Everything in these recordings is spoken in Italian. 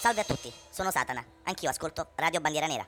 Salve a tutti, sono Satana, anch'io ascolto Radio Bandiera Nera.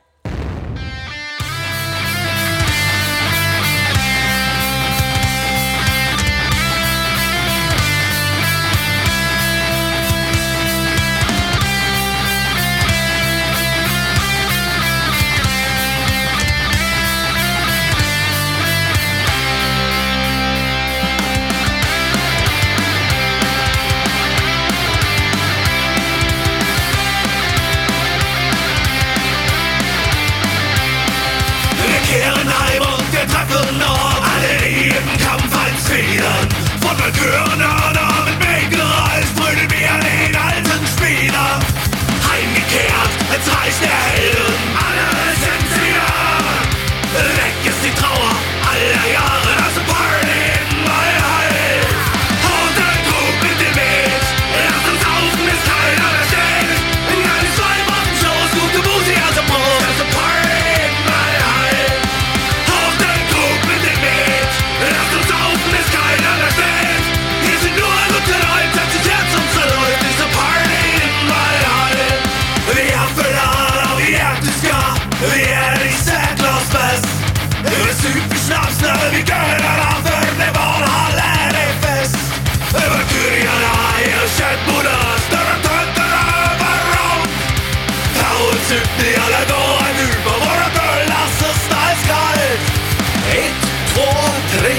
Von Markören mit Weg gereist, brüllen wir den alten Spieler. Heimgekehrt, jetzt reicht der Helden, alle sind wieder. Weg ist die Trauer aller Jahre, das Party in Walhall. Und ein Krug mit dem Weg, lass uns saufen, bis keiner mehr steht. In keine zwei Wochen-Shows, gute Musik, also Prost, das Party in Walhall. Und ein Krug mit dem Weg, lass uns saufen, bis keiner mehr steht. Hier sind nur gute Leute, setzt sich Herz und zerläuft diese Party in Walhall. Vi har förlorat av hjärteska, vi är i särklassfest. Över supersnaps när vi görar för det Valhall är fest. Över kurjarna och köttbordar, större tötter överallt. Ta oss ut i alla dagar nu på våra bullar så snarskalt. 1, 2, 3,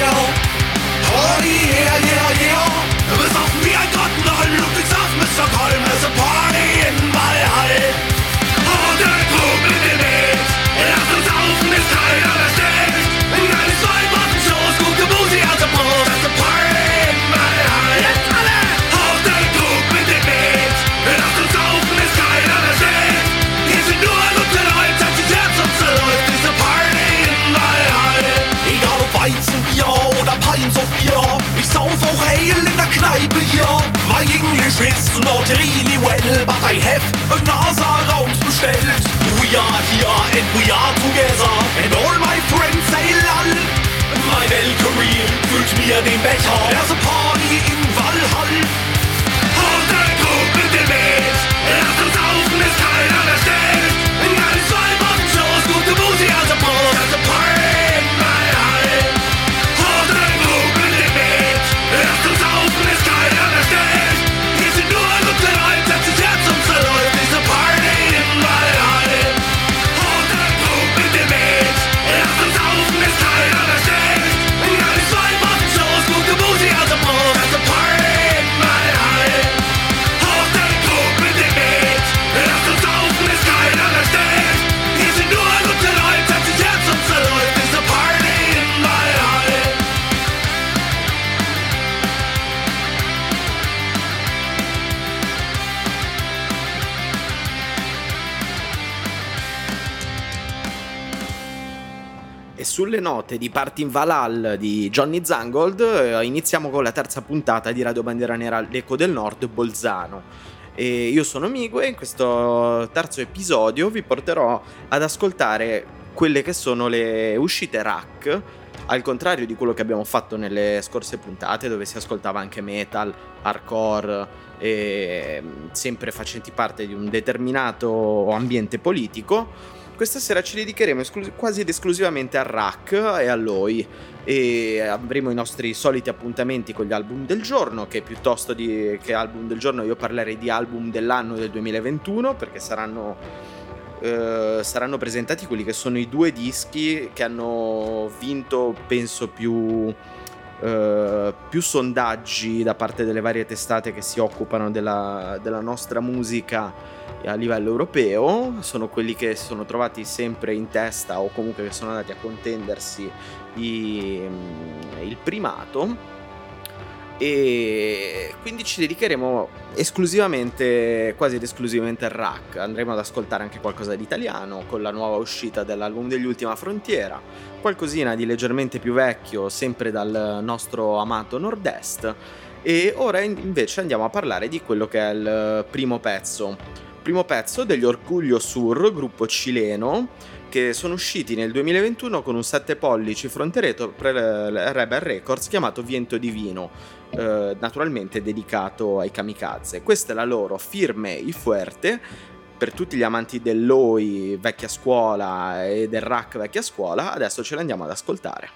party, yeah. Besoffen wie ein Grottenroll, Ludwigshafen bis Stockholm, es ist Party in Walhall. Und ein Krug mit dem Weg, lass uns saufen, bis keiner mehr steht. In keine zwei Wochen-Shows, gute Musik, also Prost, es ist Party in Walhall. Jetzt alle! Und ein Krug mit dem Weg, lass uns saufen, bis keiner mehr steht. Hier sind nur gute Leute, setzt sich Herz und zerläuft diese Party in Walhall. Egal ob Weizenbier oder Pint of Bier, ich sauf auch Ale in der Kneipe hier. My English is not really well, but I have a NASA round bestellt. We are here and we are together, and all my friends say lol. Mein El-Kareem füllt mir den Becher, there's a party in Walhall. Und ein Krug mit dem Weg, lass uns saufen, bis keiner mehr steht. In keine zwei Wochen-Shows, gute Musik, also Prost, there's a party in Walhall. Und ein Krug mit dem Weg, lass uns saufen, bis keiner mehr steht. Hier sind nur gute Leute, setzt sich Herz und zerläuft diese Party in Walhall. Und ein Krug mit dem Weg, lass uns saufen, bis keiner mehr steht. In keine zwei Wochen-Shows, gute Musik, also Prost, there's a party in Walhall. Und ein Krug mit dem Weg, lass uns saufen, bis keiner mehr steht. Hier sind nur gute Leute, setzt sich Herz und zerläuft diese Party in Walhall. E sulle note di Party in Valhall di Johnny Zangold iniziamo con la terza puntata di Radio Bandiera Nera, l'Eco del Nord, Bolzano. E io sono Migue e in questo terzo episodio vi porterò ad ascoltare quelle che sono le uscite rock, al contrario di quello che abbiamo fatto nelle scorse puntate, dove si ascoltava anche metal, hardcore, e sempre facenti parte di un determinato ambiente politico. Questa sera ci dedicheremo quasi ed esclusivamente al rock e all'oi, e avremo i nostri soliti appuntamenti con gli album del giorno, che piuttosto che album del giorno io parlerei di album dell'anno del 2021, perché saranno presentati quelli che sono i 2 dischi che hanno vinto, penso, più sondaggi da parte delle varie testate che si occupano della nostra musica a livello europeo. Sono quelli che sono trovati sempre in testa, o comunque che sono andati a contendersi il primato, e quindi ci dedicheremo quasi ed esclusivamente al rock. Andremo ad ascoltare anche qualcosa di italiano con la nuova uscita dell'album degli Ultima Frontiera, qualcosina di leggermente più vecchio sempre dal nostro amato Nord-Est, e ora invece andiamo a parlare di quello che è il primo pezzo degli Orgullo Sur, gruppo cileno, che sono usciti nel 2021 con un 7 pollici fronteretro per Rebel Records chiamato Viento Divino. naturalmente dedicato ai kamikaze. Questa è la loro Firme y Fuerte. Per tutti gli amanti dell'Oi vecchia scuola e del rock vecchia scuola, adesso ce l'andiamo ad ascoltare.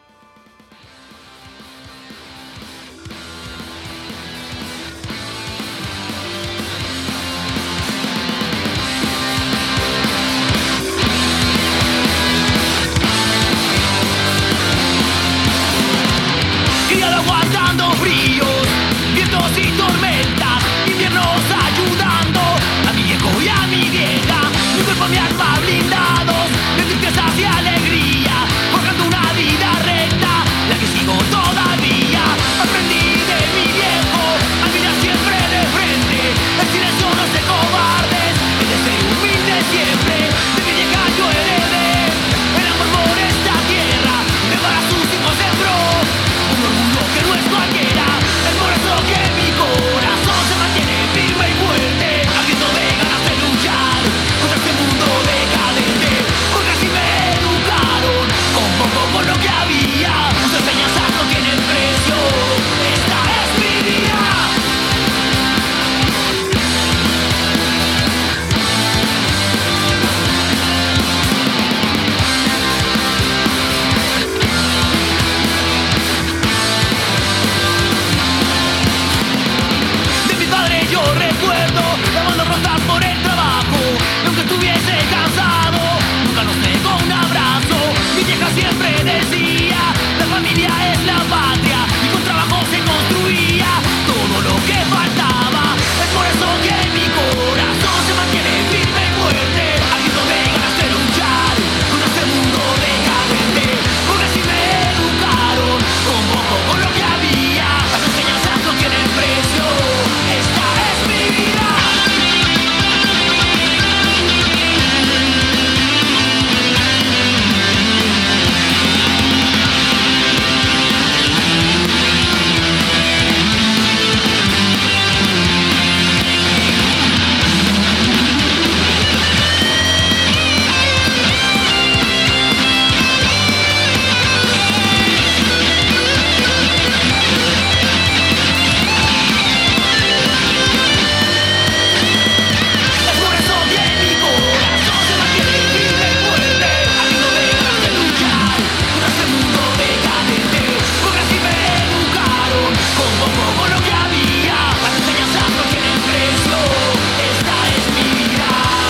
Guiado aguantando fríos, vientos y tormentas, inviernos ayudando a mi viejo y a mi vieja, mi cuerpo, mi alma blindados, de tristezas y alegría, forjando una vida recta, la que sigo todavía. Aprendí de mi viejo a mirar siempre de frente, el silencio no es de cobardes, el de ser humilde siempre, de mi vieja yo heredé el amor por esta tierra, de para sus hijos sembró un orgullo que no es cualquiera, es por eso que mi corazón se mantiene firme y fuerte, al grito de ganas de luchar contra este mundo decadente, porque así me educaron, con poco por lo que había, sus enseñanzas no tienen precio, esta es mi vida. De mi padre yo recuerdo lavando rondas por el trabajo, y aunque estuviese cansado, nunca nos negó un abrazo. Mi vieja siempre decía, la familia es la patria, y con trabajo se construía todo lo que faltaba. Es por eso que mi corazón se mantiene firme y fuerte, al grito de ganas de luchar contra este mundo decadente, porque así me educaron, con poco por lo que había, las enseñanzas no tienen precio, esta es mi vida. Es por eso que mi corazón se mantiene firme y fuerte, al grito de ganas de luchar contra este mundo decadente, porque así me educaron, con poco por lo que había, las enseñanzas no tienen precio, esta es mi vida.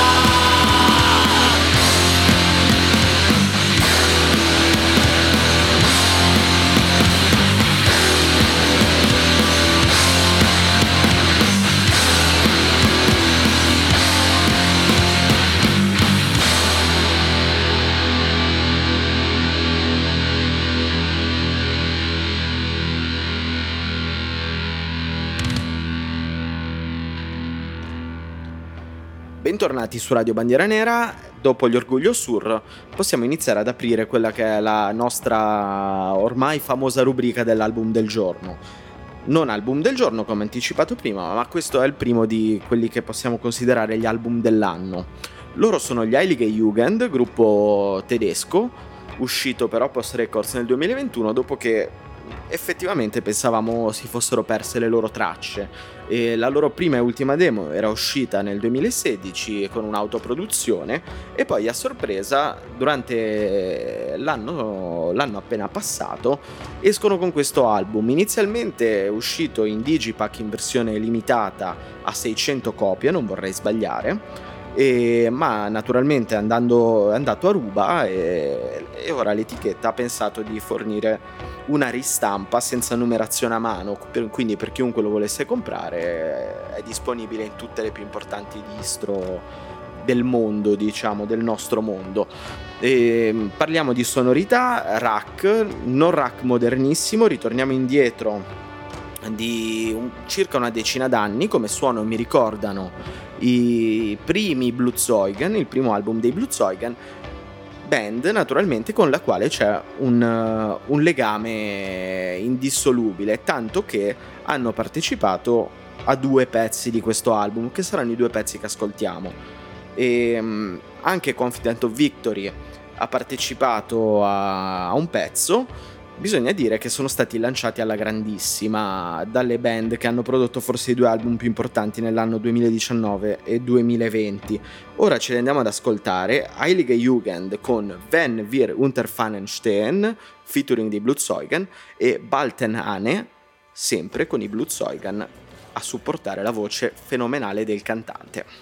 Bentornati su Radio Bandiera Nera. Dopo gli Orgoglio Sur possiamo iniziare ad aprire quella che è la nostra ormai famosa rubrica dell'album del giorno. Non album del giorno come anticipato prima, ma questo è il primo di quelli che possiamo considerare gli album dell'anno. Loro sono gli Heilige Jugend, gruppo tedesco, uscito per Opus Records nel 2021 dopo che effettivamente pensavamo si fossero perse le loro tracce. E la loro prima e ultima demo era uscita nel 2016 con un'autoproduzione e poi a sorpresa durante l'anno appena passato escono con questo album, inizialmente uscito in digipack in versione limitata a 600 copie, non vorrei sbagliare, ma naturalmente è andato a ruba e ora l'etichetta ha pensato di fornire una ristampa senza numerazione a mano, quindi per chiunque lo volesse comprare è disponibile in tutte le più importanti distro del mondo, diciamo, del nostro mondo. Parliamo di sonorità rack, non rack modernissimo, ritorniamo indietro di circa una decina d'anni, come suono mi ricordano i primi Blutzeugen, il primo album dei Blutzeugen, band naturalmente con la quale c'è un legame indissolubile, tanto che hanno partecipato a 2 pezzi di questo album, che saranno i 2 pezzi che ascoltiamo. E anche Confident of Victory ha partecipato a un pezzo, Bisogna dire che sono stati lanciati alla grandissima dalle band che hanno prodotto forse i 2 album più importanti nell'anno 2019 e 2020. Ora ce li andiamo ad ascoltare: Heilige Jugend con Wenn wir Unterfahren stehen, featuring di Blutzeugen, e Baltenhane, sempre con i Blutzeugen a supportare la voce fenomenale del cantante.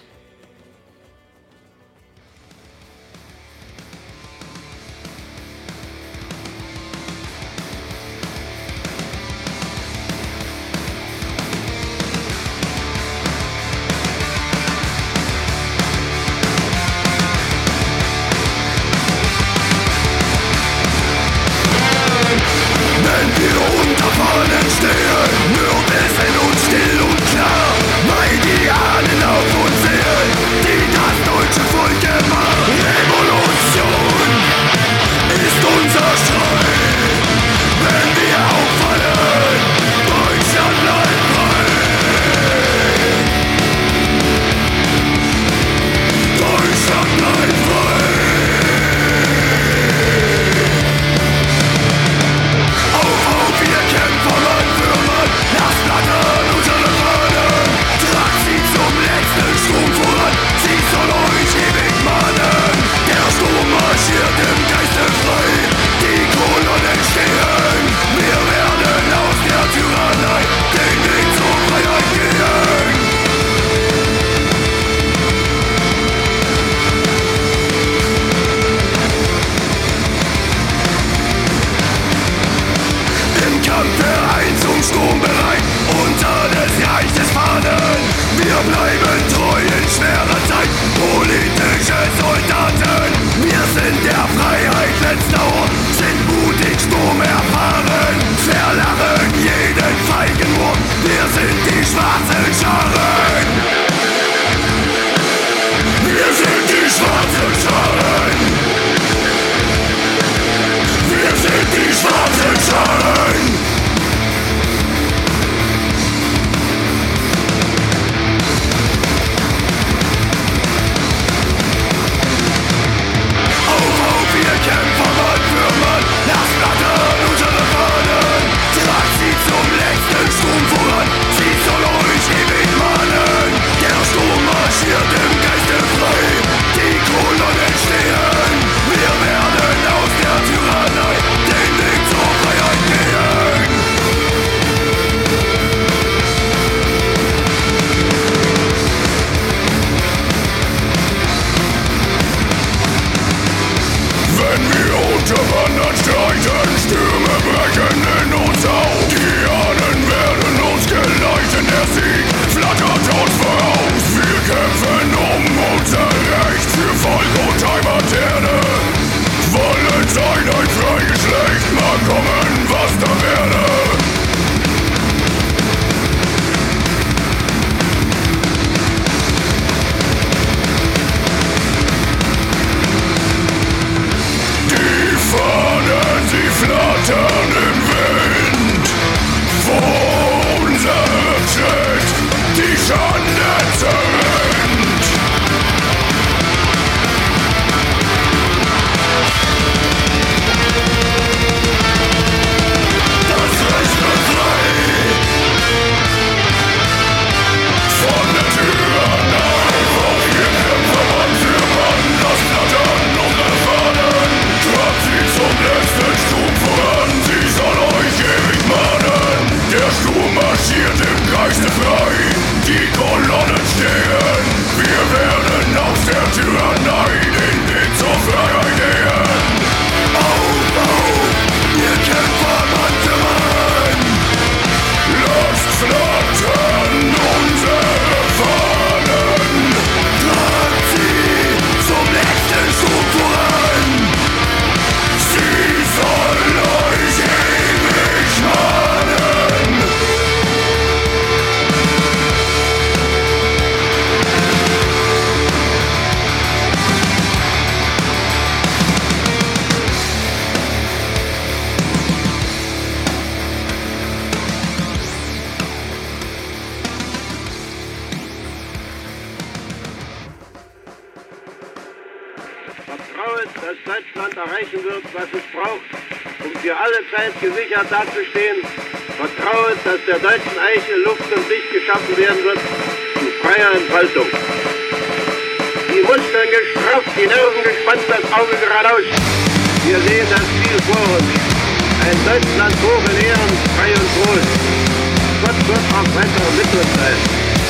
Vertraue, dass Deutschland erreichen wird, was es braucht, um für alle Zeit gesichert dazustehen, vertraue, dass der deutschen Eiche Luft und Licht geschaffen werden wird zu freier Entfaltung. Die Muskeln gestrafft, die Nerven gespannt, das Auge geradeaus. Wir sehen das Ziel vor uns. Ein Deutschland hoch in Ehren, frei und groß. Gott wird auch weiter mit uns sein.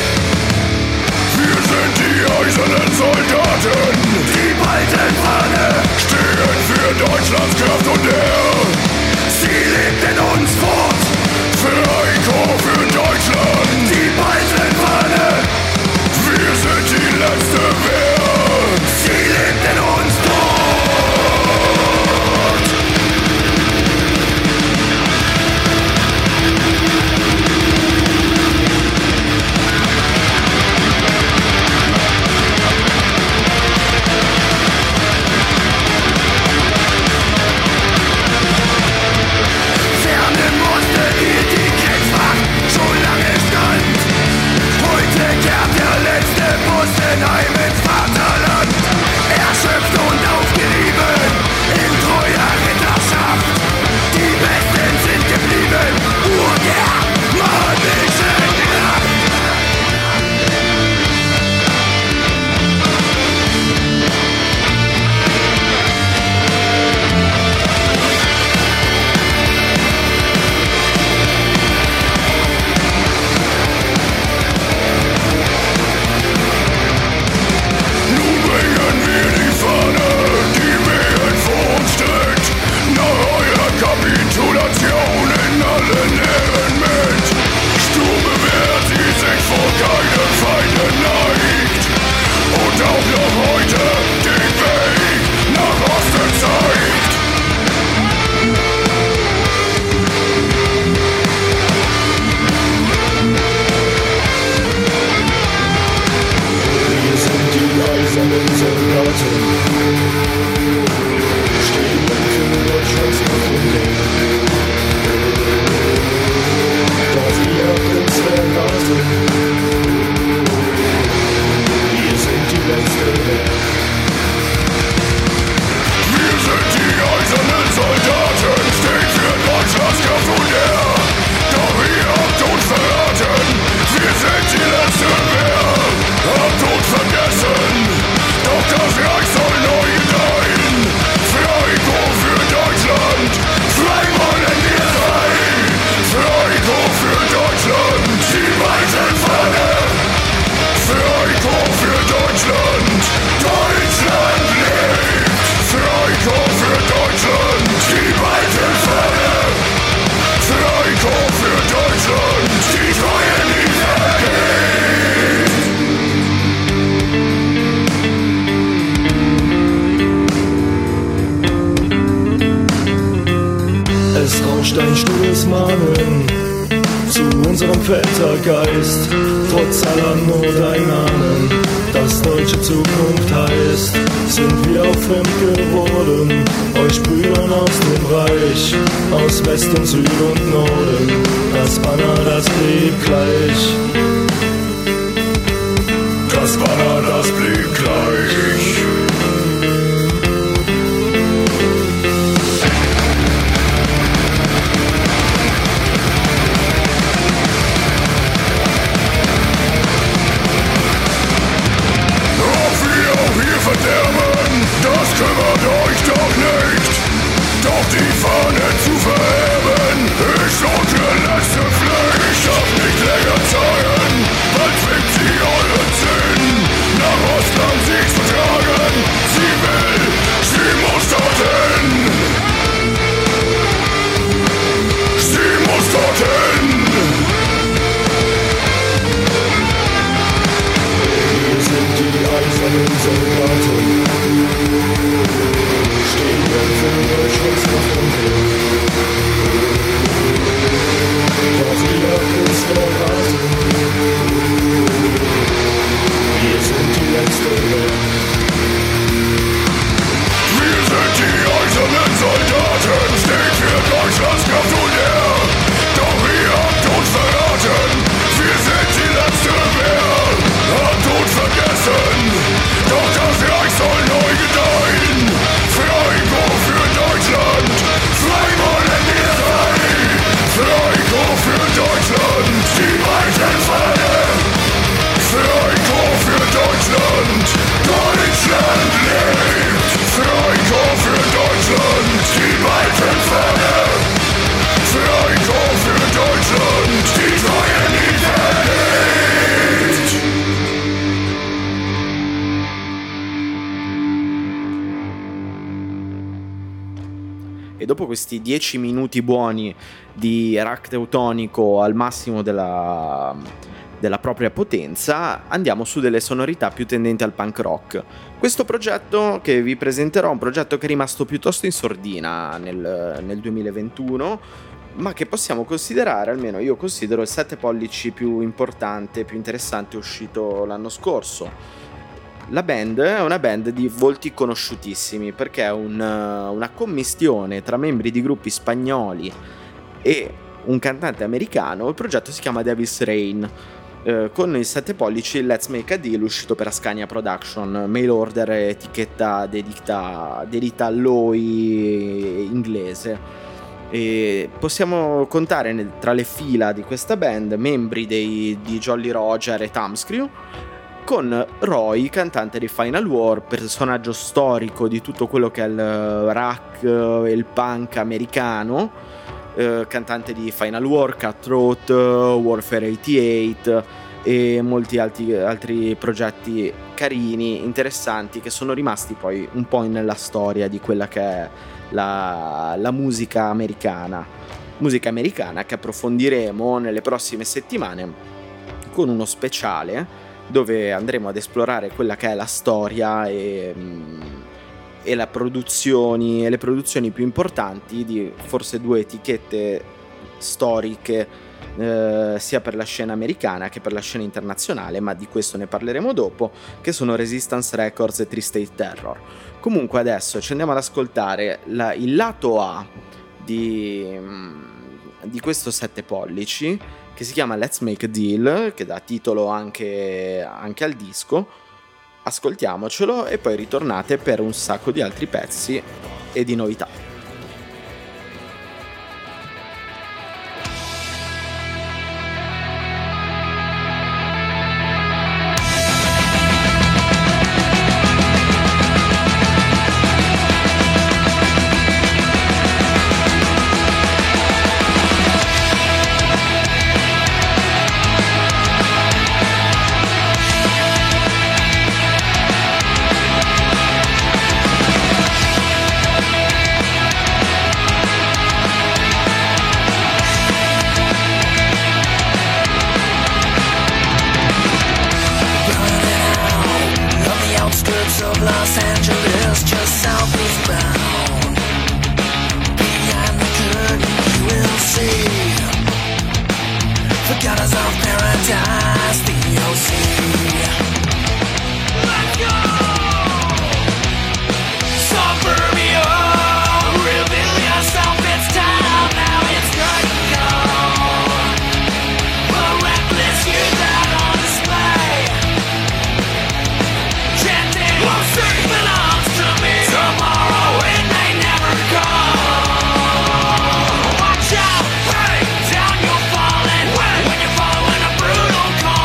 Wir sind die eisernen Soldaten, die beiden Fahne stehen für Deutschlands Kraft und Ehr. Sie lebt in uns fort, für Einkauf für Deutschland, die beiden Fahne. Wir sind die letzte Wehr, sie lebt in uns fort. Heim ins Vaterland, erschöpft und aufgerieben, in treuer Ritterschaft. Die Besten sind geblieben, urgermanische Kraft. Kapitulation in allen Ehren mit. Stumme wehrt sie sich vor keinen Feinden neigt. Und auch noch heute den Weg nach Osten zeigt. Wir sind die eisernen Soldaten. Deutschlands Kampf. Doch wir uns verraten. Wir sind die letzte Wehr. Wir sind die eisernen Soldaten, stehen für Deutschlands Kraft und Ehr. Doch ihr habt uns verraten. Wir sind die letzte Wehr. Habt uns vergessen. Doch das Reich soll neu gedeihen. Freiburg für Deutschland, frei wollen wir sein. Freiburg für Deutschland, die weißen Fahne. Freiburg für Deutschland, Deutschland lebt. Freiburg für Deutschland, die weißen Fahne. Freiburg für Deutschland, die Treue nie vergeht. Es rauscht ein stilles Mahnen zu unserem Vätergeist. Trotz aller Not ein Ahnen, das deutsche Zukunft heißt. Sind wir auch fremd geworden, euch Brüdern aus dem Reich, aus Westen, Süd und Norden. Das Banner, das blieb gleich. Das Banner, das blieb gleich. Verderben, das kümmert euch doch nicht. Doch die Fahne zu verheben ist unsere letzte Pflicht. Auf nicht länger Zeit. dopo questi 10 minuti buoni di rock teutonico al massimo della propria potenza, andiamo su delle sonorità più tendenti al punk rock. Questo progetto che vi presenterò è un progetto che è rimasto piuttosto in sordina nel 2021, ma che possiamo considerare, almeno io considero, il 7 pollici più importante, più interessante uscito l'anno scorso. La band è una band di volti conosciutissimi, perché è una commistione tra membri di gruppi spagnoli e un cantante americano. Il progetto si chiama Devil's Rain, con il 7 pollici Let's Make a Deal, uscito per Ascania Production, mail order, etichetta dedita a lui inglese. E possiamo contare tra le fila di questa band membri di Jolly Roger e Thumbscrew, con Roy, cantante di Final War, personaggio storico di tutto quello che è il rock e il punk americano, cantante di Final War, Cutthroat, Warfare 88 e molti altri progetti carini, interessanti, che sono rimasti poi un po' nella storia di quella che è la musica americana che approfondiremo nelle prossime settimane con uno speciale dove andremo ad esplorare quella che è la storia e le produzioni più importanti di forse due etichette storiche, sia per la scena americana che per la scena internazionale, ma di questo ne parleremo dopo, che sono Resistance Records e Tri-State Terror. Comunque adesso ci andiamo ad ascoltare il lato A di questo 7 pollici, che si chiama Let's Make a Deal, che dà titolo anche al disco. Ascoltiamocelo e poi ritornate per un sacco di altri pezzi e di novità. Watch out, hey, down you're falling when you're following a brutal call.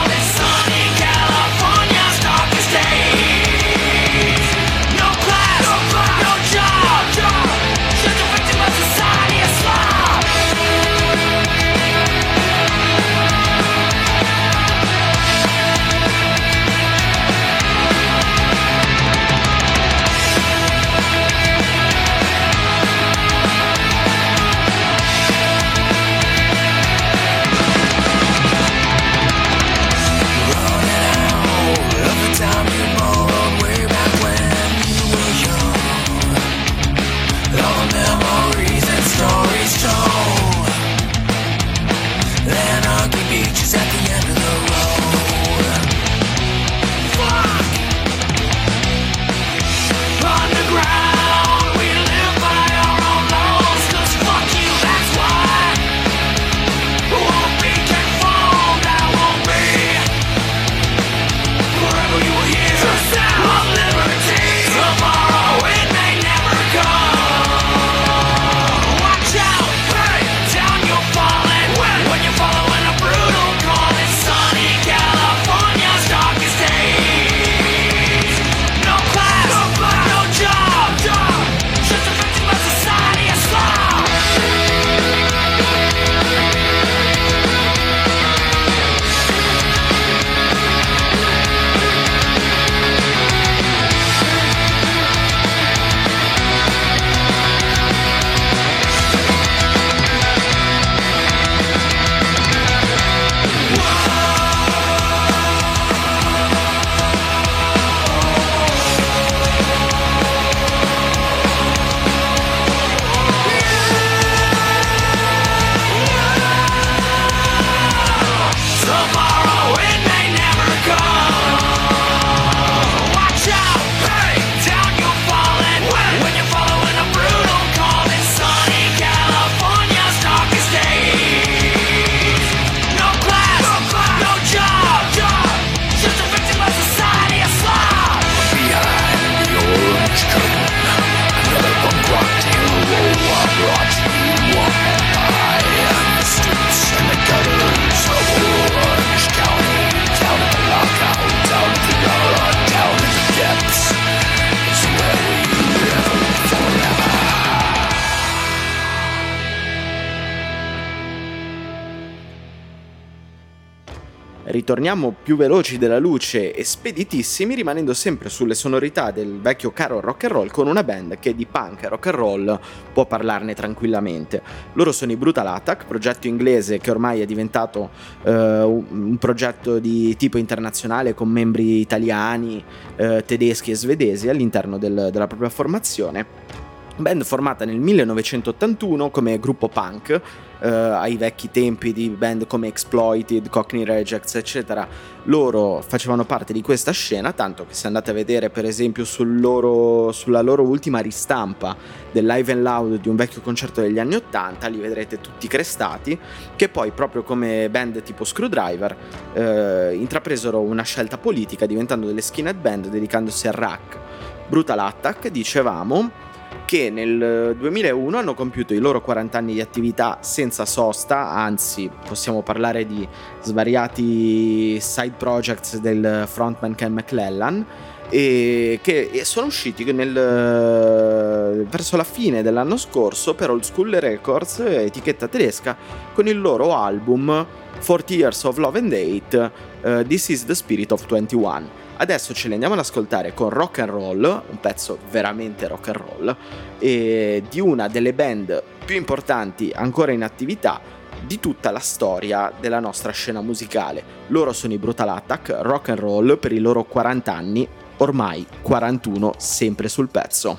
ritorniamo più veloci della luce e speditissimi, rimanendo sempre sulle sonorità del vecchio caro rock and roll, con una band che di punk e rock and roll può parlarne tranquillamente. Loro sono i Brutal Attack, progetto inglese che ormai è diventato un progetto di tipo internazionale, con membri italiani, tedeschi e svedesi all'interno della propria formazione. Band formata nel 1981 come gruppo punk, ai vecchi tempi di band come Exploited, Cockney Rejects eccetera. Loro facevano parte di questa scena, tanto che se andate a vedere per esempio sulla loro ultima ristampa del Live and Loud di un vecchio concerto degli anni 80, li vedrete tutti crestati, che poi proprio come band tipo Screwdriver intrapresero una scelta politica, diventando delle skinhead band, dedicandosi al rock. Brutal Attack, dicevamo, che nel 2001 hanno compiuto i loro 40 anni di attività senza sosta, anzi possiamo parlare di svariati side projects del frontman Ken McClellan, e che sono usciti verso la fine dell'anno scorso per Old School Records, etichetta tedesca, con il loro album 40 Years of Love and Hate, This is the Spirit of 21. Adesso ce li andiamo ad ascoltare con Rock and Roll, un pezzo veramente rock and roll, e di una delle band più importanti ancora in attività di tutta la storia della nostra scena musicale. Loro sono i Brutal Attack, rock and roll per i loro 40 anni, ormai 41 sempre sul pezzo.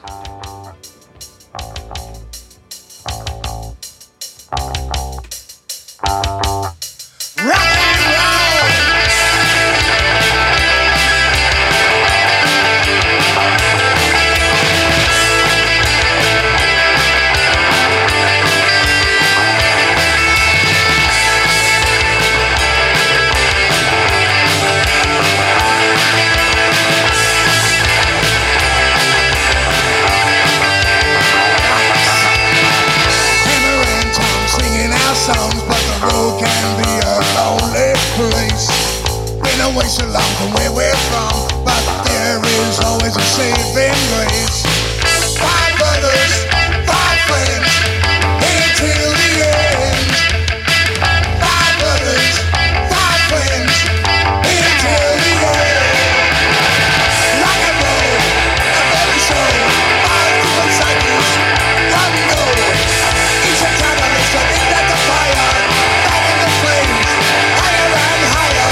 Away so long from where we're from, but there is always a saving grace. Five brothers, five friends, here till the end. Five brothers, five friends, here till the end. Rock and roll, a very soul, five different cycles, one goal. Each a catalyst, an ignite the fire, back in the flames, higher and higher.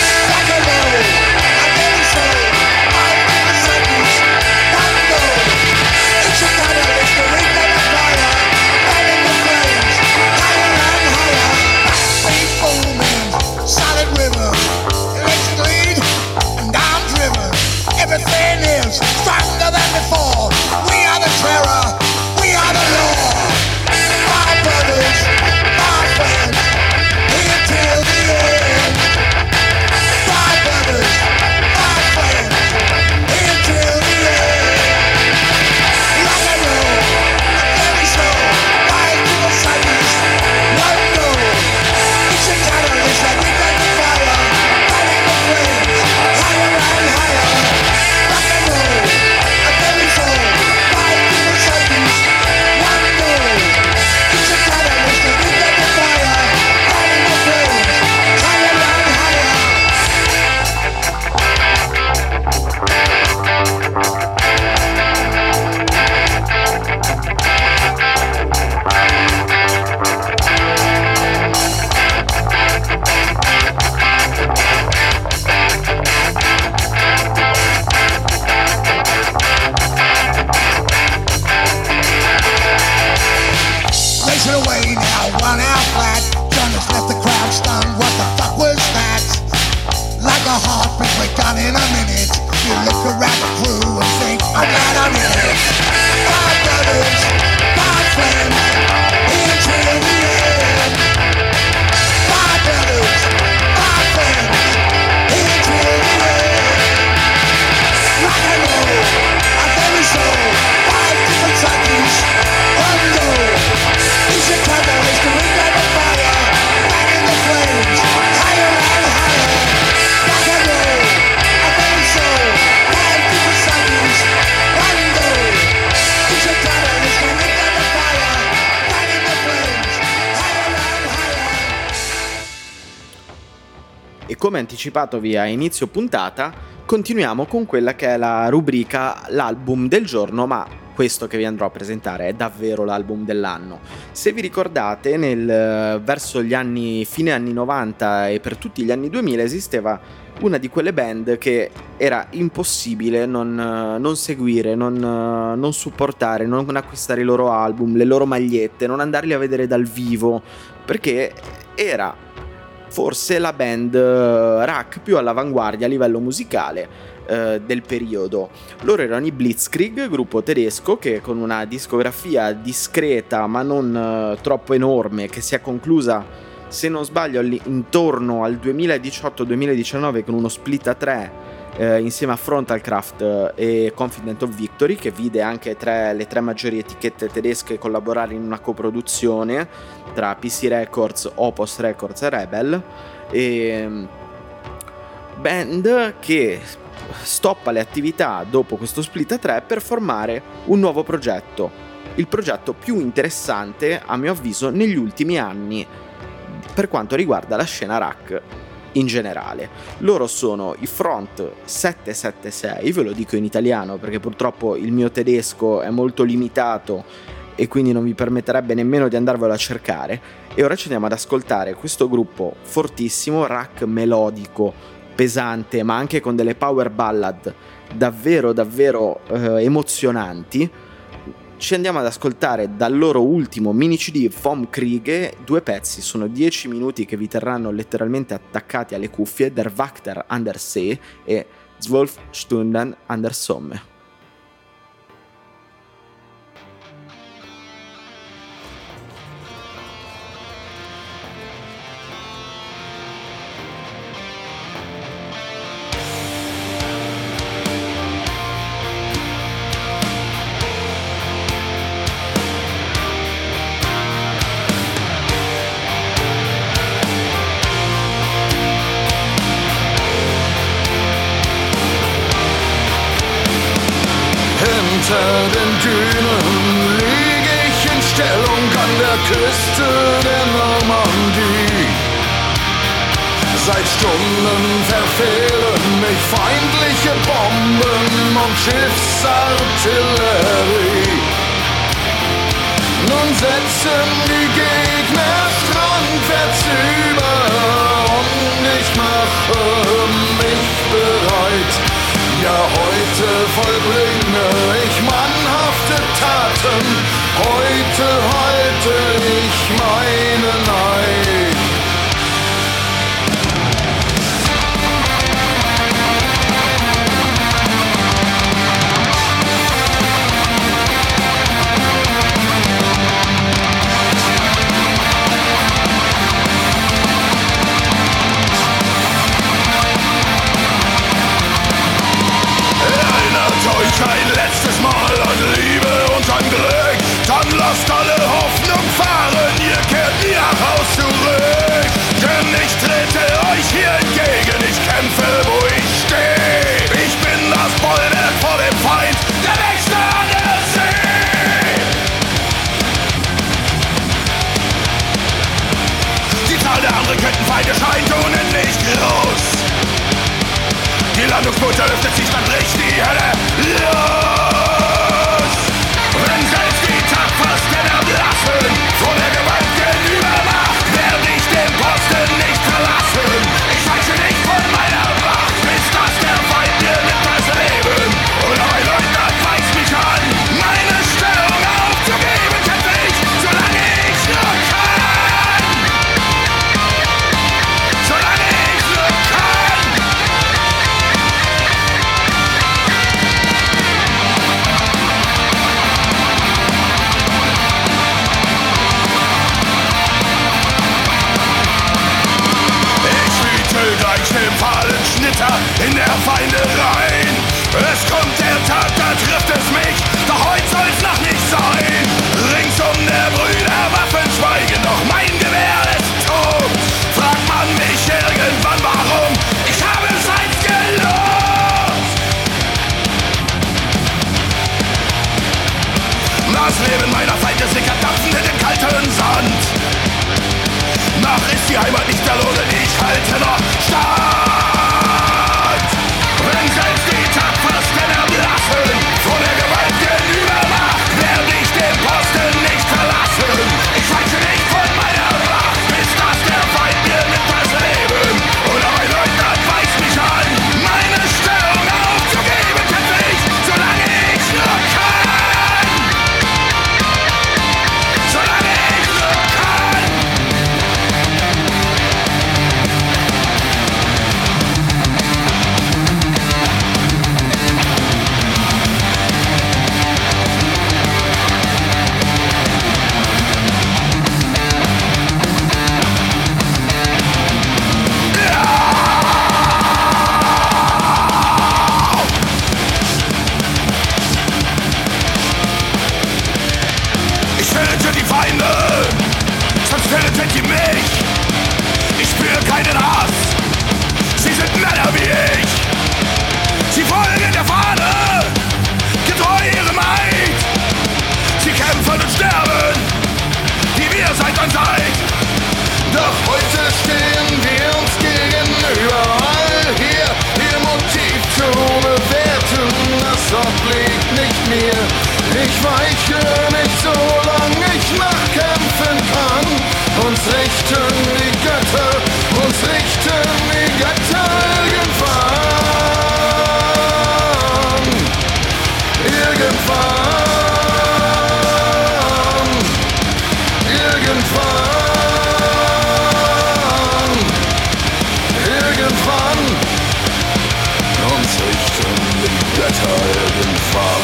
Everything is stronger than before. We are the terror, we are the law. Five brothers, five friends, here till the end. Five brothers, five friends, here till the end. Rock and roll, very slow, five people cycles, one goal. Each a catalyst that we got the fire, fighting the flames, higher and higher. Away now, one out flat. John has left the crowd stunned. What the fuck was that? Like a heartbeat, we're gone in a minute. You look around the crew and think, I'm glad I'm in it. Five brothers, five friends, here till the end. Five brothers, five friends, here till the end. Rock and roll, our very soul, five different cycles, one goal. Each a catalyst to reignite the fire, back in the flames, higher and higher. Rock and roll, a very soul, five different cycles, one goal. come anticipatovi a inizio puntata, continuiamo con quella che è la rubrica l'album del giorno, ma questo che vi andrò a presentare è davvero l'album dell'anno. Se vi ricordate, verso gli anni, fine anni 90 e per tutti gli anni 2000 esisteva una di quelle band che era impossibile non seguire, non supportare, non acquistare i loro album, le loro magliette, non andarli a vedere dal vivo, perché era forse la band rock più all'avanguardia a livello musicale del periodo. Loro erano i Blitzkrieg, gruppo tedesco che con una discografia discreta ma non troppo enorme, che si è conclusa, se non sbaglio, intorno al 2018-2019 con uno split a 3 insieme a Frontalkraft e Confident of Victory, che vide anche le tre maggiori etichette tedesche collaborare in una coproduzione tra PC Records, Opus Records e Rebel, e band che stoppa le attività dopo questo split a 3 per formare un nuovo progetto, il progetto più interessante a mio avviso negli ultimi anni per quanto riguarda la scena rock in generale. Loro sono i Front 776, ve lo dico in italiano perché purtroppo il mio tedesco è molto limitato e quindi non vi permetterebbe nemmeno di andarvelo a cercare, e ora ci andiamo ad ascoltare questo gruppo fortissimo, rock melodico, pesante, ma anche con delle power ballad davvero emozionanti. Ci andiamo ad ascoltare dal loro ultimo mini CD Vom Kriege 2 pezzi, sono 10 minuti che vi terranno letteralmente attaccati alle cuffie, Der Wachter an der See e 12 Stunden an der Somme. Hinter den Dünen liege ich in Stellung an der Küste der Normandie. Seit Stunden verfehlen mich feindliche Bomben und Schiffsartillerie. Nun setzen die Gegner strandwärts über und ich mache mich bereit. Ja, heute vollbringe ich mannhafte Taten, heute halte ich meinen Eid. Euch ein letztes Mal an Liebe und an Glück, dann lasst alle Hoffnung fahren, ihr kehrt nie nach Haus zurück. Denn ich trete euch hier entgegen, ich kämpfe, wo ich stehe. Ich bin das Bollwerk vor dem Feind, der Wächter an der See. Die Zahl der Raketenfeinde scheint unendlich groß. Die Landungsboote öffnet sich, dann bricht die Hölle los. Wenn selbst die Tapfersten erblassen vor der gewaltigen Übermacht, werde ich den Posten nicht verlassen. Ich weiche nicht von meiner Wacht, bis dass der Feind mir nimmt das Leben. Und mein Leutnant weist mich an, meine Stellung aufzugeben, kämpfe ich, solange ich nur kann. Solange ich nur kann. Gleich dem fahlen Schnitter in der Feinde rein. Es kommt der Tag, da trifft es mich, doch heute soll's noch nicht sein. Ringsum der Brüder Waffen schweigen, doch mein Gewehr ist tot. Fragt man mich irgendwann warum, ich habe es einst gelobt. Das Leben meiner Feinde sickert dampfend in den kalten Sand. Nach Doch ist die Heimat nicht verloren, ich halte noch stand. Wenn selbst die Tapfersten erblassen, vor der gewaltigen Übermacht, werde ich den Posten nicht verlassen. Ich weiche nicht von meiner Wacht, bis dass der Feind mir nimmt das Leben. Oder mein Leutnant weist mich an, meine Stellung aufzugeben, kämpfe ich, solange ich nur kann. Solange ich nur kann. Ich töte die Feinde, sonst tötet ihr mich. Ich spüre keinen Hass, sie sind Männer wie ich. Sie folgen der Fahne, getreu ihrem Eid. Sie kämpfen und sterben, wie wir seit und seit. Doch heute stehen wir uns gegenüber, all hier ihr Motiv zu bewerten, das obliegt nicht mir. Ich weiche nicht, solange ich nachkämpfen kann. Uns richten die Götter irgendwann. Irgendwann. Uns richten die Götter irgendwann.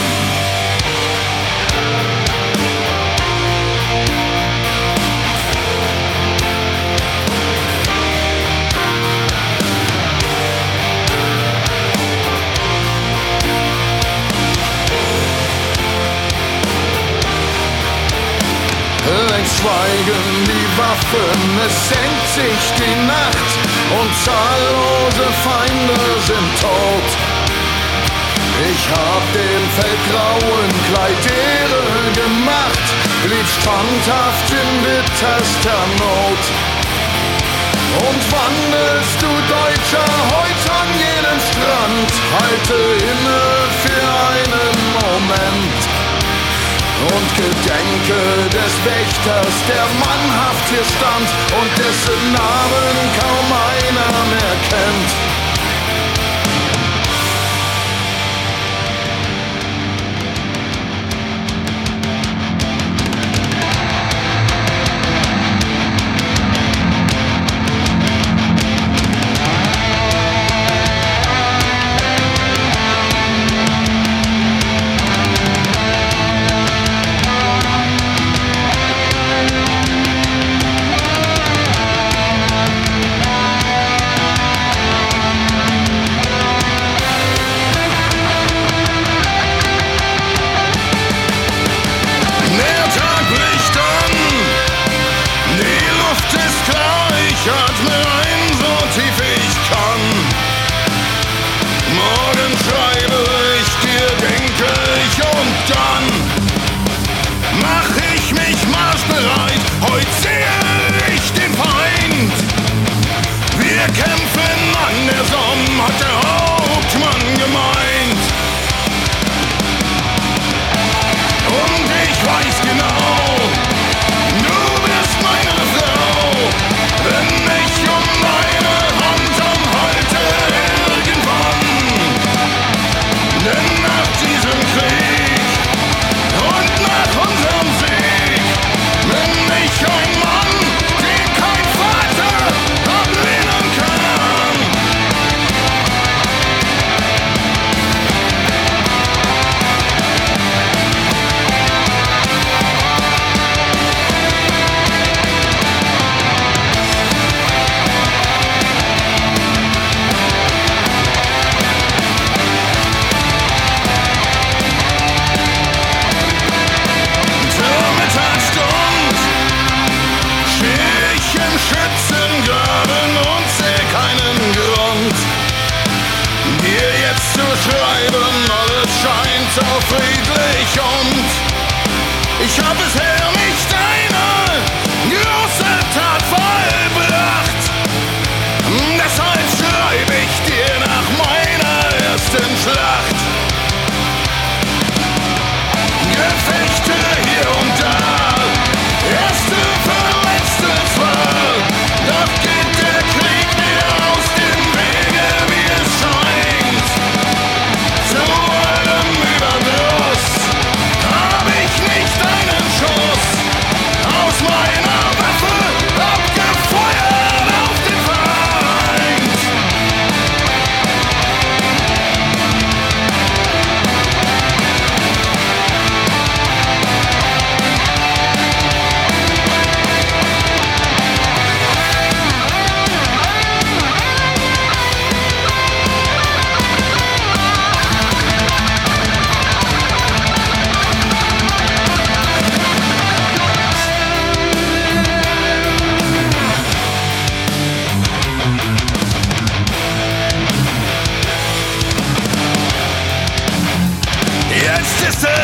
Längst schweigen die Waffen, es senkt sich die Nacht und zahllose Feinde sind tot. Ich hab dem feldgrauen Kleid Ehre gemacht, blieb standhaft in bitterster Not. Und wandelst du Deutscher heut an jedem Strand, halte inne für einen Moment und gedenke des Wächters, der mannhaft hier stand und dessen Namen kaum einer mehr kennt. Ich hab bisher nicht eine große Tat vollbracht.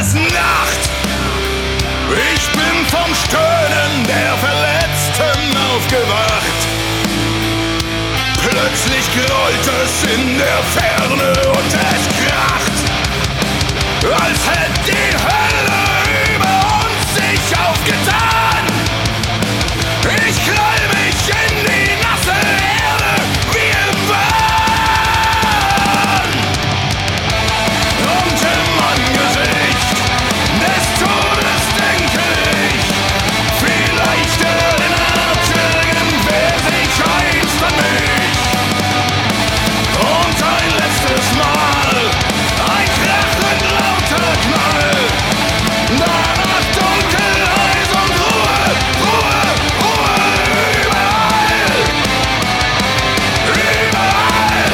Nacht. Ich bin vom Stöhnen der Verletzten aufgewacht. Plötzlich grollt es in der Ferne und es kracht, als hätte die Hölle über uns sich aufgetan. Ich knall mich in die nasse Erde wie im Wahn. Und im Angesicht des Todes denke ich, vielleicht erinnert irgendwer sich einst an mich. Und ein letztes Mal, ein krachend lauter Knall. Danach dunkel, Eis und Ruhe, Ruhe, Ruhe überall. Überall.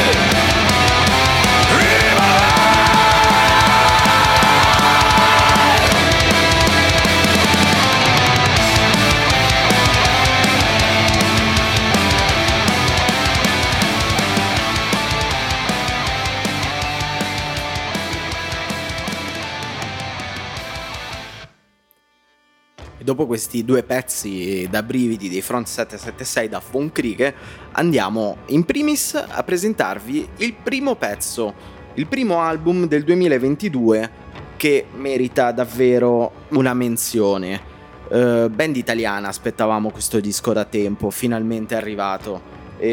E dopo questi due pezzi da brividi dei Front 776 da Von Kriege, andiamo in primis a presentarvi il primo pezzo, il primo album del 2022 che merita davvero una menzione. Band italiana, aspettavamo questo disco da tempo, finalmente è arrivato.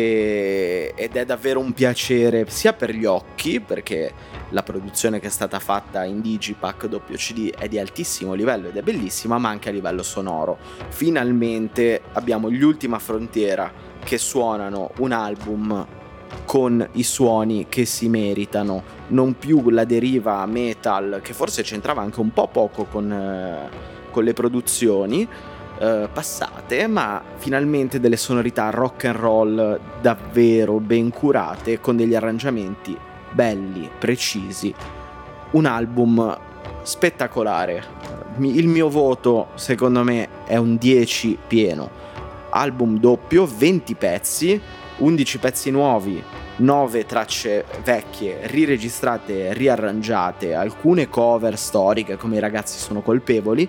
Ed è davvero un piacere sia per gli occhi, perché la produzione che è stata fatta in Digipack WCD è di altissimo livello ed è bellissima, ma anche a livello sonoro. Finalmente abbiamo gli Ultima Frontiera che suonano un album con i suoni che si meritano, non più la deriva metal che forse c'entrava anche un po' poco con le produzioni passate, ma finalmente delle sonorità rock and roll davvero ben curate, con degli arrangiamenti belli, precisi. Un album spettacolare. Il mio voto, secondo me, è un 10 pieno. Album doppio, 20 pezzi, 11 pezzi nuovi, 9 tracce vecchie riregistrate, riarrangiate, alcune cover storiche come I ragazzi sono colpevoli.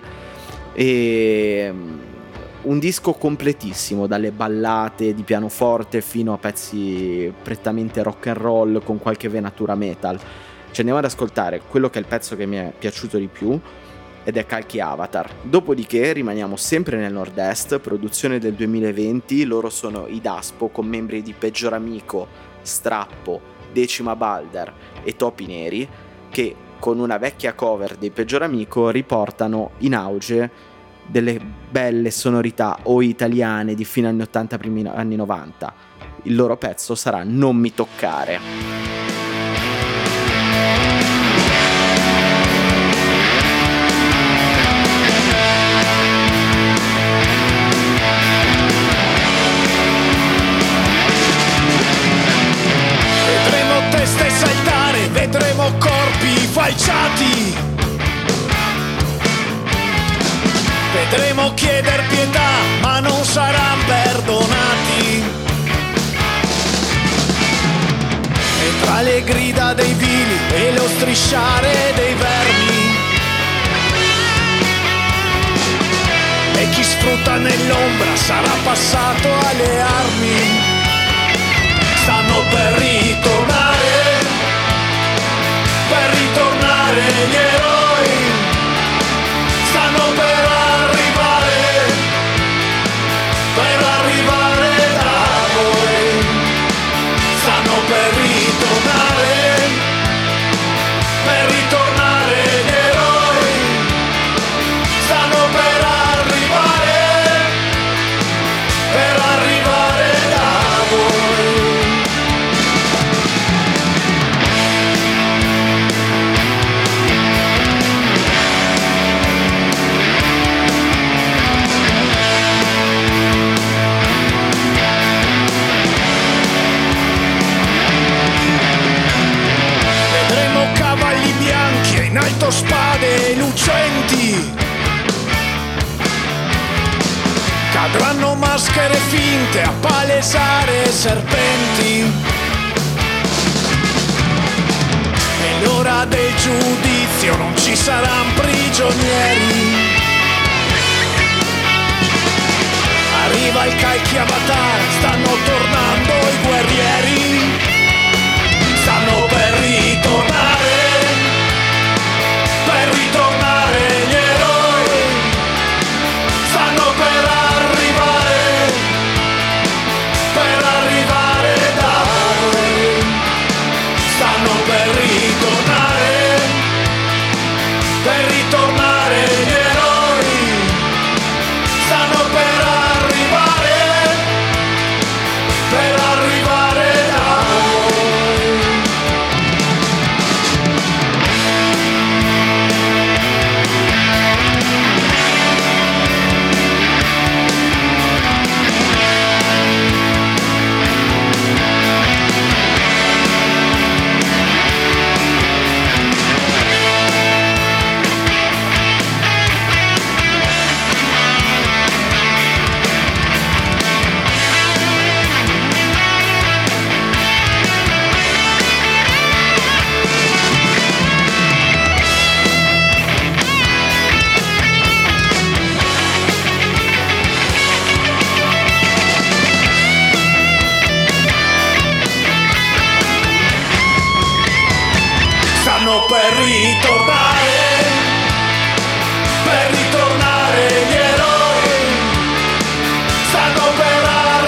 E un disco completissimo, dalle ballate di pianoforte fino a pezzi prettamente rock and roll con qualche venatura metal. Ci andiamo ad ascoltare quello che è il pezzo che mi è piaciuto di più, ed è Calchi Avatar. Dopodiché rimaniamo sempre nel nord-est, produzione del 2020, loro sono i Daspo con membri di Peggioramico, Strappo, Decima Balder e Topi Neri, che con una vecchia cover dei Peggioramico riportano in auge delle belle sonorità o italiane di fine anni 80 primi anni 90. Il loro pezzo sarà Non mi toccare. Vedremo teste saltare, vedremo corpi falciati. Vedremo chieder pietà, ma non saranno perdonati. E tra le grida dei vili e lo strisciare dei vermi, e chi sfrutta nell'ombra sarà passato alle armi. Stanno per ritornare gli eroi. Stanno per arrivare da voi. Stanno per ritornare gli eroi. Stanno per arrivare da voi. In alto spade lucenti, cadranno maschere finte a palesare serpenti. E l'ora porta del giudizio non ci saranno prigionieri. Arriva il calchi avatar, stanno tornando i guerrieri, stanno per ritornare gli eroi, stanno per arrivare da voi, stanno per ritornare gli eroi, stanno per arrivare da voi. Stanno per ritornare gli eroi, stanno per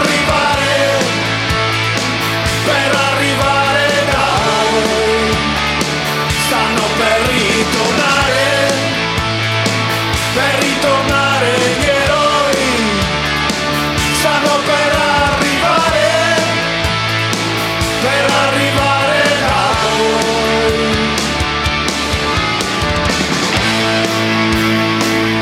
arrivare da voi, stanno per ritornare gli eroi, stanno per arrivare da voi.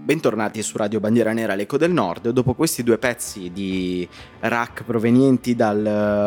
Bentornati su Radio Bandiera Nera, l'Eco del Nord. Dopo questi due pezzi di rock provenienti dal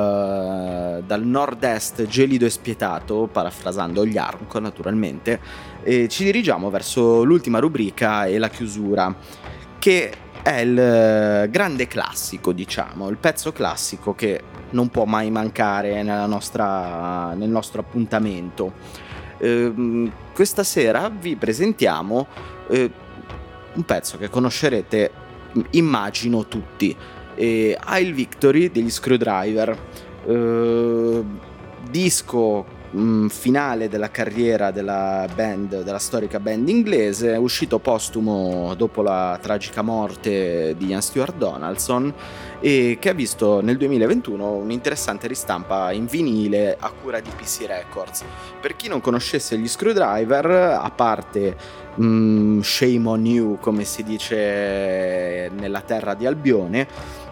nord-est gelido e spietato, parafrasando gli Armco naturalmente, ci dirigiamo verso l'ultima rubrica e la chiusura, che è il grande classico, diciamo, il pezzo classico che non può mai mancare nel nostro appuntamento. Questa sera vi presentiamo un pezzo che conoscerete, immagino, tutti. Hail Victory degli Screwdriver, disco finale della carriera della storica band inglese, uscito postumo dopo la tragica morte di Ian Stewart Donaldson, e che ha visto nel 2021 un'interessante ristampa in vinile a cura di PC Records. Per chi non conoscesse gli Screwdriver, a parte shame on you, come si dice nella terra di Albione,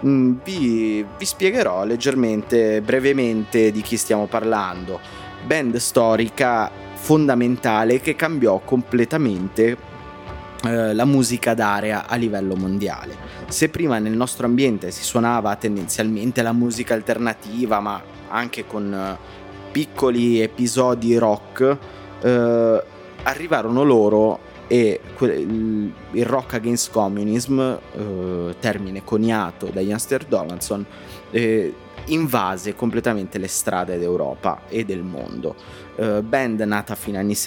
vi spiegherò leggermente, brevemente, di chi stiamo parlando. Band storica fondamentale che cambiò completamente la musica d'area a livello mondiale. Se prima nel nostro ambiente si suonava tendenzialmente la musica alternativa, ma anche con piccoli episodi rock, arrivarono loro e il Rock Against Communism, termine coniato da Ian Stewart Donaldson, invase completamente le strade d'Europa e del mondo. Band nata a fine anni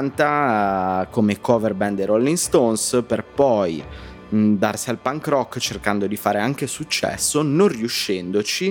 70 come cover band dei Rolling Stones, per poi darsi al punk rock cercando di fare anche successo, non riuscendoci,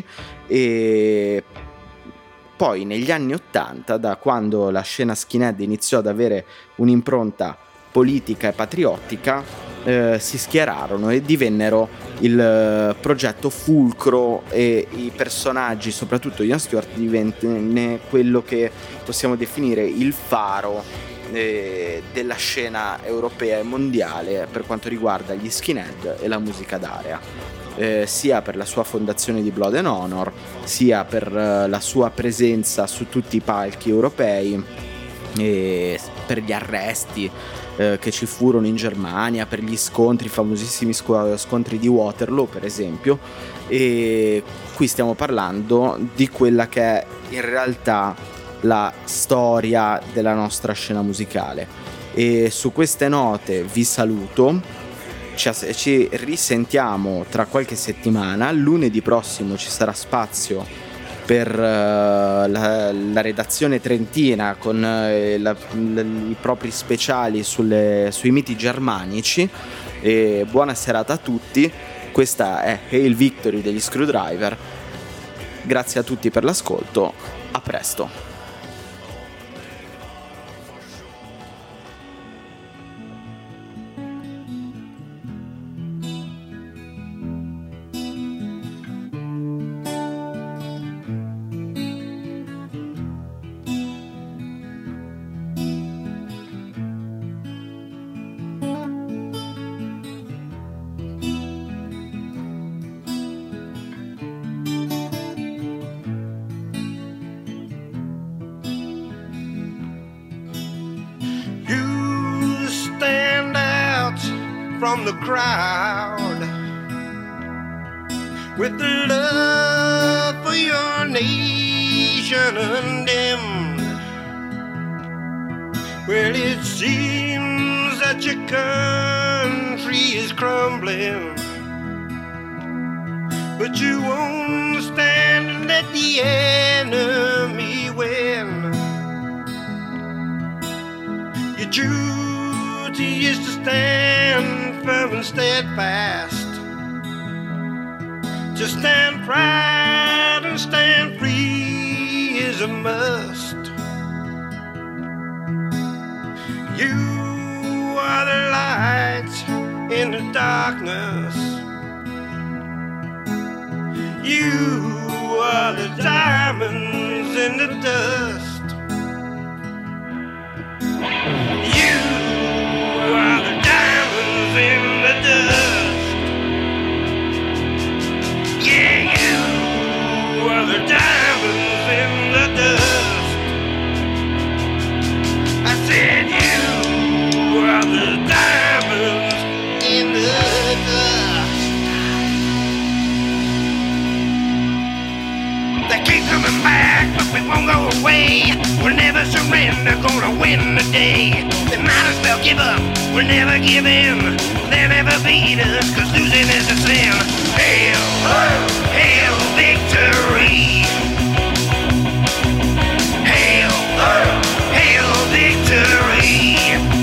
e poi negli anni 80, da quando la scena skinhead iniziò ad avere un'impronta politica e patriottica, si schierarono e divennero il progetto fulcro, e i personaggi, soprattutto Ian Stewart, divenne quello che possiamo definire il faro della scena europea e mondiale per quanto riguarda gli skinhead e la musica d'area, sia per la sua fondazione di Blood and Honor, sia per la sua presenza su tutti i palchi europei, e per gli arresti che ci furono in Germania, per gli scontri, i famosissimi scontri di Waterloo per esempio. E qui stiamo parlando di quella che è in realtà la storia della nostra scena musicale, e su queste note vi saluto. Ci risentiamo tra qualche settimana. Lunedì prossimo ci sarà spazio per la redazione trentina con i propri speciali sui miti germanici. E buona serata a tutti. Questa è Hail Victory degli Screwdriver. Grazie a tutti per l'ascolto, a presto. From the crowd, with the love for your nation undimmed. Well, it seems that your country is crumbling, but you won't stand and let the enemy win. Your duty is to stand firm and steadfast, to stand proud and stand free is a must. You are the light in the darkness, you are the diamonds in the dust. You are the diamonds in the dust. Yeah, you are the diamonds in the dust. I said you are the diamonds way. We'll never surrender, gonna win the day. They might as well give up, we'll never give in. They'll never beat us, cause losing is a sin. Hail, hail victory. Hail, hail victory.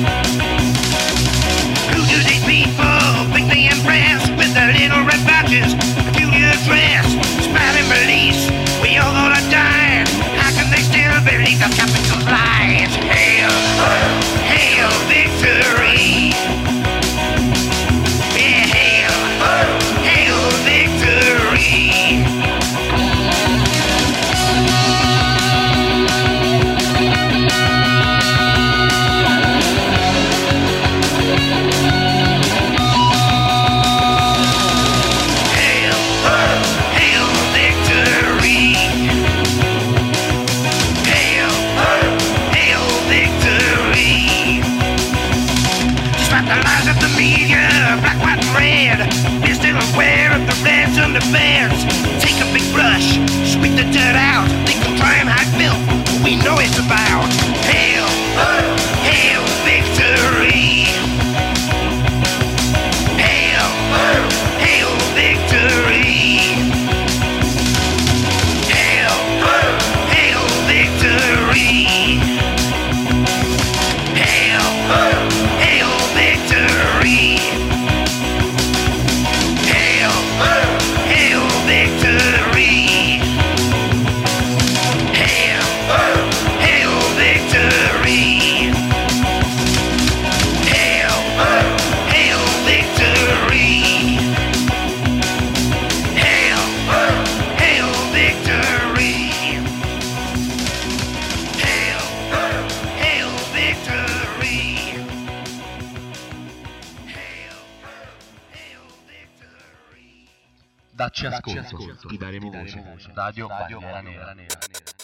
Who do these people think they impress with their little red badges, peculiar dress, spouting beliefs? We all gonna die. How can they still believe the capital's lies? Hail, hail victory. Yeah, hail, hail victory. Black, white, and red. We're still aware of the reds and the beds. Take a big brush, sweep the dirt out. Think we'll try and hide filth, but we know it's about. Hail, hail victory. Hail, hail victory. Hail, hail victory. Hail, hail victory. Hail, hail victory. Hail, hail victory. Hail, hail victory. Hail, hail victory. Hail, hail victory. Dacci ascolto, ti daremo voce. Radio Bandiera Nera.